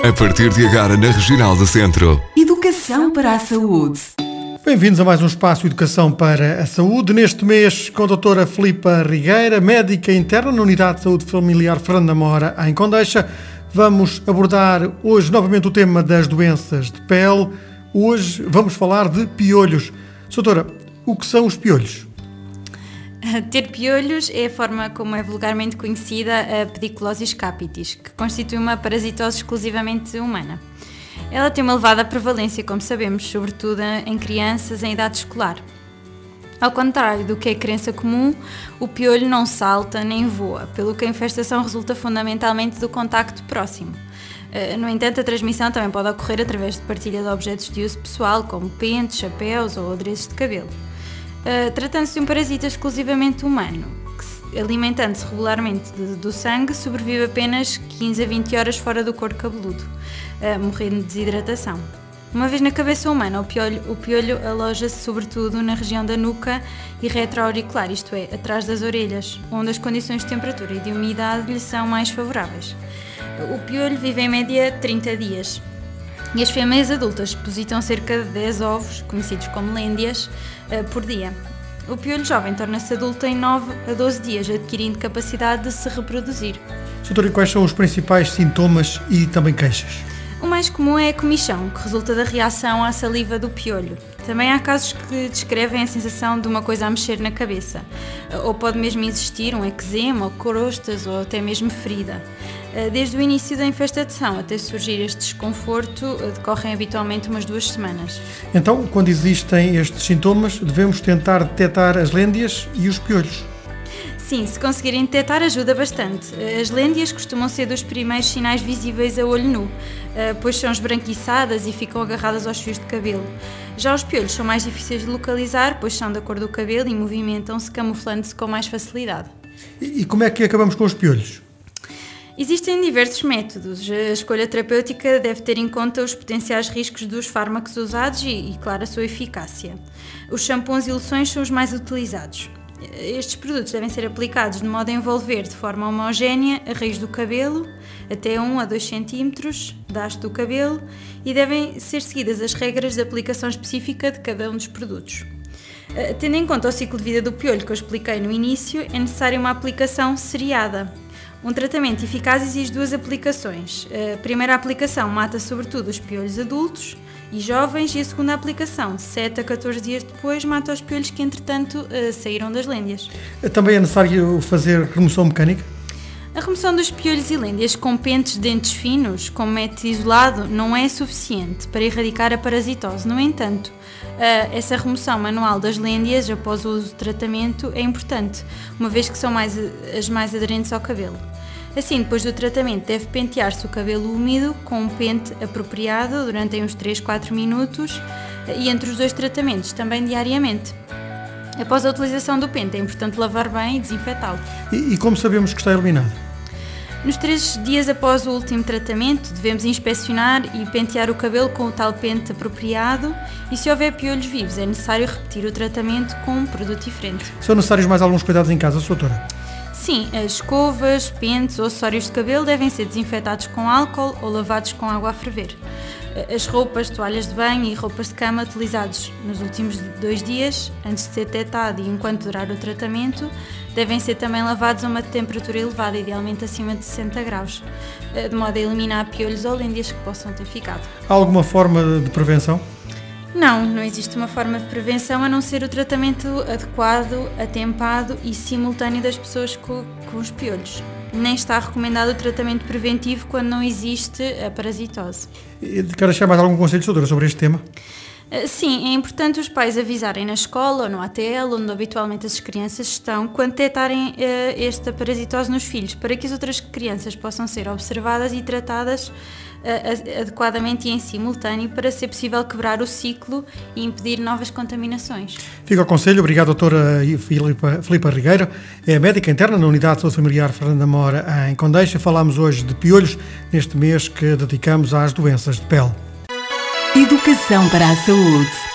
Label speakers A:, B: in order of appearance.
A: A partir de agora na Regional do Centro.
B: Educação para a saúde.
C: Bem-vindos a mais um espaço Educação para a Saúde. Neste mês com a doutora Filipa Rigueira, médica interna na Unidade de Saúde Familiar Fernando da Mora, em Condeixa. Vamos abordar hoje novamente o tema das doenças de pele. Hoje vamos falar de piolhos. Doutora, o que são os piolhos?
D: Ter piolhos é a forma como é vulgarmente conhecida a pediculosis capitis, que constitui uma parasitose exclusivamente humana. Ela tem uma elevada prevalência, como sabemos, sobretudo em crianças em idade escolar. Ao contrário do que é crença comum, o piolho não salta nem voa, pelo que a infestação resulta fundamentalmente do contacto próximo. No entanto, a transmissão também pode ocorrer através de partilha de objetos de uso pessoal, como pentes, chapéus ou adereços de cabelo. Tratando-se de um parasita exclusivamente humano, que, alimentando-se regularmente do sangue, sobrevive apenas 15 a 20 horas fora do couro cabeludo, morrendo de desidratação. Uma vez na cabeça humana, o piolho aloja-se sobretudo na região da nuca e retroauricular, isto é, atrás das orelhas, onde as condições de temperatura e de umidade lhe são mais favoráveis. O piolho vive em média 30 dias. E as fêmeas adultas depositam cerca de 10 ovos, conhecidos como lêndias, por dia. O piolho jovem torna-se adulto em 9 a 12 dias, adquirindo capacidade de se reproduzir.
C: Doutora, quais são os principais sintomas e também queixas?
D: O mais comum é a comichão, que resulta da reação à saliva do piolho. Também há casos que descrevem a sensação de uma coisa a mexer na cabeça. Ou pode mesmo existir um eczema, ou crostas, ou até mesmo ferida. Desde o início da infestação até surgir este desconforto, decorrem habitualmente umas 2 semanas.
C: Então, quando existem estes sintomas, devemos tentar detectar as lêndias e os piolhos.
D: Sim, se conseguirem detectar ajuda bastante. As lêndias costumam ser dos primeiros sinais visíveis a olho nu, pois são esbranquiçadas e ficam agarradas aos fios de cabelo. Já os piolhos são mais difíceis de localizar, pois são da cor do cabelo e movimentam-se camuflando-se com mais facilidade.
C: E como é que acabamos com os piolhos?
D: Existem diversos métodos. A escolha terapêutica deve ter em conta os potenciais riscos dos fármacos usados e claro, a sua eficácia. Os shampoos e loções são os mais utilizados. Estes produtos devem ser aplicados de modo a envolver de forma homogénea a raiz do cabelo, até 1 a 2 cm da haste do cabelo, e devem ser seguidas as regras de aplicação específica de cada um dos produtos. Tendo em conta o ciclo de vida do piolho que eu expliquei no início, é necessária uma aplicação seriada. Um tratamento eficaz exige 2 aplicações. A primeira aplicação mata sobretudo os piolhos adultos e jovens, e a segunda aplicação, 7 a 14 dias depois, mata os piolhos que entretanto saíram das lêndias.
C: Também é necessário fazer remoção mecânica?
D: A remoção dos piolhos e lêndias com pentes de dentes finos, com método isolado, não é suficiente para erradicar a parasitose. No entanto, essa remoção manual das lêndias após o uso do tratamento é importante, uma vez que são as mais aderentes ao cabelo. Assim, depois do tratamento, deve pentear-se o cabelo úmido com um pente apropriado durante uns 3-4 minutos e entre os 2 tratamentos, também diariamente. Após a utilização do pente, é importante lavar bem e desinfetá-lo.
C: E como sabemos que está eliminado?
D: Nos 3 dias após o último tratamento, devemos inspecionar e pentear o cabelo com o tal pente apropriado, e se houver piolhos vivos, é necessário repetir o tratamento com um produto diferente.
C: São necessários mais alguns cuidados em casa, doutora?
D: Sim, as escovas, pentes ou acessórios de cabelo devem ser desinfetados com álcool ou lavados com água a ferver. As roupas, toalhas de banho e roupas de cama utilizados nos últimos 2 dias, antes de ser detectado e enquanto durar o tratamento, devem ser também lavados a uma temperatura elevada, idealmente acima de 60 graus, de modo a eliminar piolhos ou lêndias que possam ter ficado.
C: Há alguma forma de prevenção?
D: Não existe uma forma de prevenção a não ser o tratamento adequado, atempado e simultâneo das pessoas com os piolhos. Nem está recomendado o tratamento preventivo quando não existe a parasitose.
C: Quer deixar mais algum conselho, doutora, sobre este tema?
D: Sim, é importante os pais avisarem na escola ou no ATL, onde habitualmente as crianças estão, quando detectarem esta parasitose nos filhos, para que as outras crianças possam ser observadas e tratadas adequadamente e em simultâneo, para ser possível quebrar o ciclo e impedir novas contaminações.
C: Fica o conselho. Obrigado, doutora Filipa Rigueira. É médica interna na Unidade de Saúde Familiar Fernando da Mora, em Condeixa. Falámos hoje de piolhos, neste mês que dedicamos às doenças de pele.
B: Educação para a saúde.